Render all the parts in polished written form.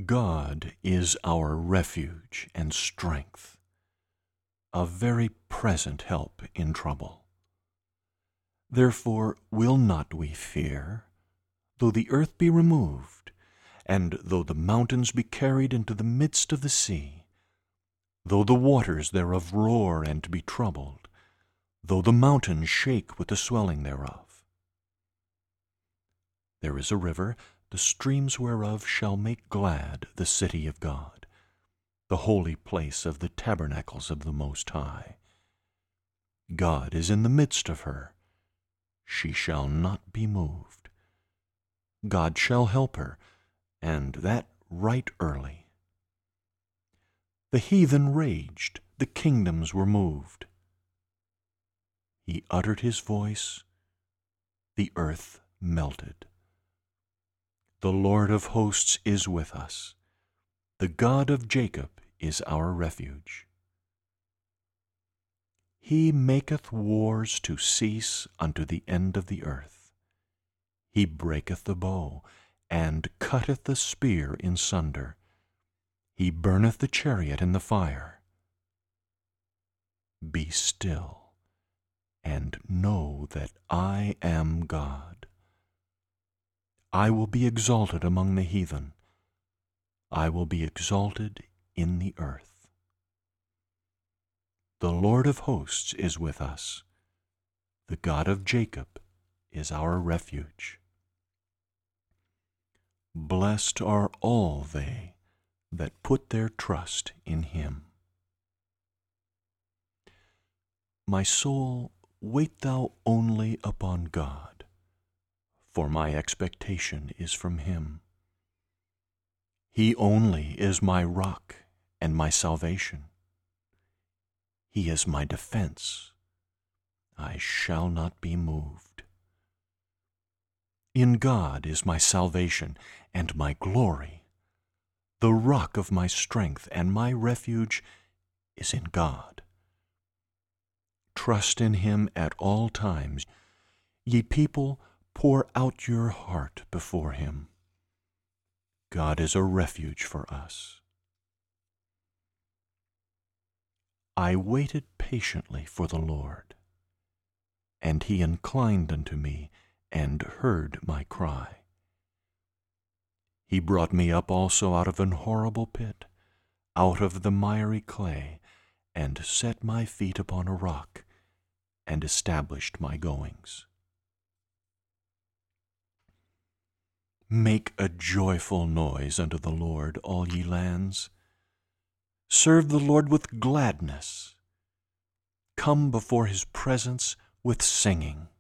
God is our refuge and strength, a very present help in trouble. Therefore will not we fear, though the earth be removed, and though the mountains be carried into the midst of the sea, though the waters thereof roar and be troubled, though the mountains shake with the swelling thereof. There is a river, the streams whereof shall make glad the city of God, the holy place of the tabernacles of the Most High. God is in the midst of her. She shall not be moved. God shall help her, and that right early. The heathen raged, the kingdoms were moved. He uttered his voice, the earth melted. The Lord of hosts is with us. The God of Jacob is our refuge. He maketh wars to cease unto the end of the earth. He breaketh the bow, and cutteth the spear in sunder. He burneth the chariot in the fire. Be still, and know that I am God. I will be exalted among the heathen. I will be exalted in the earth. The Lord of hosts is with us. The God of Jacob is our refuge. Blessed are all they that put their trust in him. My soul, wait thou only upon God, for my expectation is from him. He only is my rock and my salvation. He is my defense. I shall not be moved. In God is my salvation and my glory. The rock of my strength and my refuge is in God. Trust in him at all times. Ye people, pour out your heart before him. God is a refuge for us. I waited patiently for the Lord, and he inclined unto me and heard my cry. He brought me up also out of an horrible pit, out of the miry clay, and set my feet upon a rock, and established my goings. Make a joyful noise unto the Lord, all ye lands. Serve the Lord with gladness. Come before his presence with singing.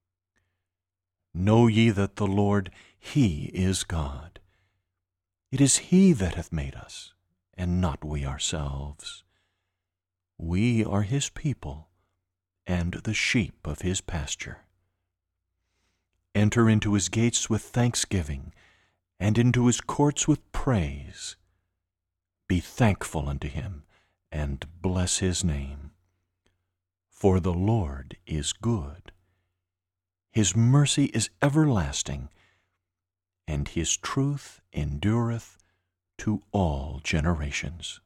Know ye that the Lord, he is God. It is he that hath made us, and not we ourselves. We are his people, and the sheep of his pasture. Enter into his gates with thanksgiving, and into his courts with praise. Be thankful unto him, and bless his name. For the Lord is good. His mercy is everlasting, and his truth endureth to all generations.